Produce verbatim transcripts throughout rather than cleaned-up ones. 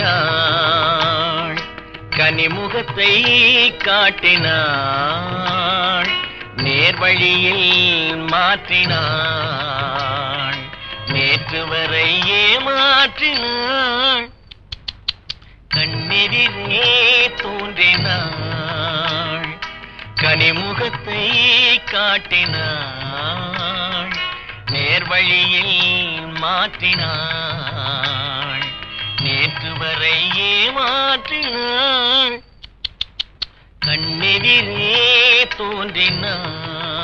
தோன்றினாள், கனிமுகத்தை காட்டினாள், நேர்வழியில் மாற்றினாள், நேற்று வரை ஏமாற்றினாள், கண்ணெதிரே தோன்றினாள், கனிமுகத்தை காட்டினாள், நேர்வழியில் மாற்றினாள், நேற்று வரை ஏமாற்றினாள், கண்ணெதிரே தோன்றினாள்.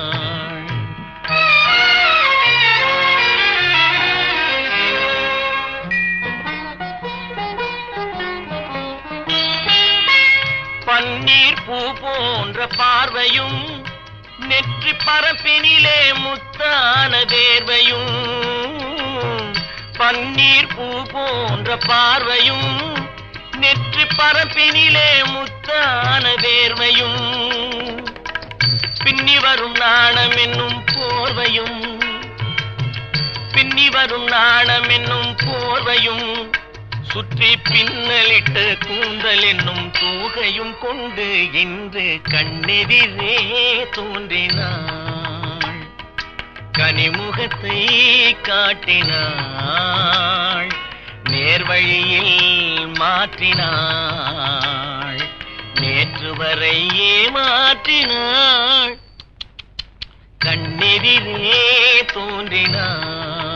பன்னீர் பூ போன்ற பார்வையும், நெற்றி பரப்பினிலே முத்தான தேர்வையும், பன்னீர் பூ போன்ற பார்வையும், நெற்றி பரப்பினிலே முத்தான தேர்வையும், பின்னி வரும் நாணம் என்னும் போர்வையும், பின்னி வரும் நாணம் என்னும் போர்வையும், சுற்றி பின்னலிட்ட கூந்தல் என்னும் தூகையும் கொண்டு இன்று கண்ணெதிரே தோன்றினாள், கனிமுகத்தை காட்டினாள், நேர்வழியில் மாற்றினாள், நேற்று வரை ஏமாற்றினாள், கண்ணெதிரே தோன்றினாள்.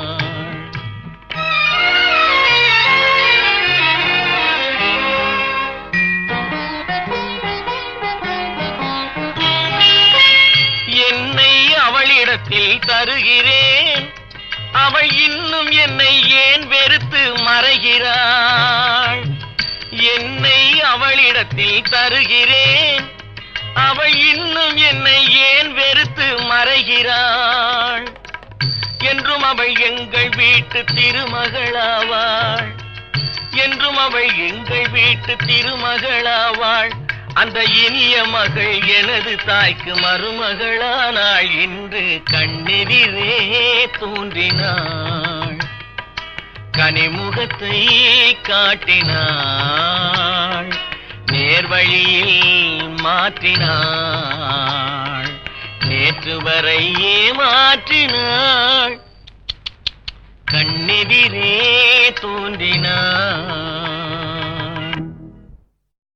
அவளிடத்தில் தருகிறேன், அவள் இன்னும் என்னை ஏன் வெறுத்து மறைகிறாள், என்னை அவளிடத்தில் தருகிறேன், அவள் இன்னும் என்னை ஏன் வெறுத்து மறைகிறாள், என்றும் அவள் எங்கள் வீட்டு திருமகளாவாள், என்றும் அவள் எங்கள் வீட்டு திருமகளாவாள், அந்த இனிய மகள் எனது தாய்க்கு மருமகளானாள், இன்று கண்ணெதிரே தோன்றினாள், கனிமுகத்தை காட்டினாள், நேர்வழியில் மாற்றினாள், நேற்று வரை ஏமாற்றினாள், கண்ணெதிரே தோன்றினாள்.